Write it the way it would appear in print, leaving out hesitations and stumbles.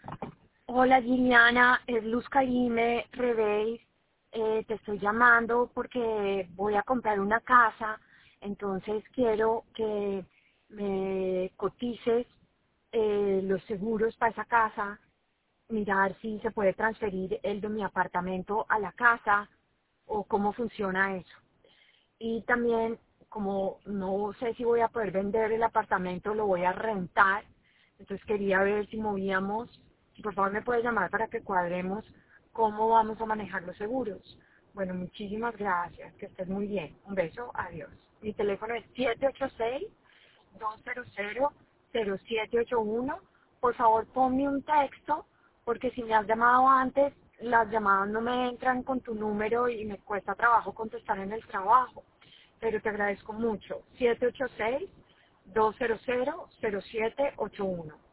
Hola Giliana, es Luz Karime Reveis. Te estoy llamando porque voy a comprar una casa, entonces quiero que me cotices los seguros para esa casa, mirar si se puede transferir el de mi apartamento a la casa o cómo funciona eso. Y también, como no sé si voy a poder vender el apartamento, lo voy a rentar. Entonces quería ver si movíamos, si por favor me puedes llamar para que cuadremos cómo vamos a manejar los seguros. Bueno, muchísimas gracias, que estés muy bien. Un beso, adiós. Mi teléfono es 786-200-0781. Por favor, ponme un texto, porque si me has llamado antes, las llamadas no me entran con tu número y me cuesta trabajo contestar en el trabajo. Pero te agradezco mucho. 786-200-0781.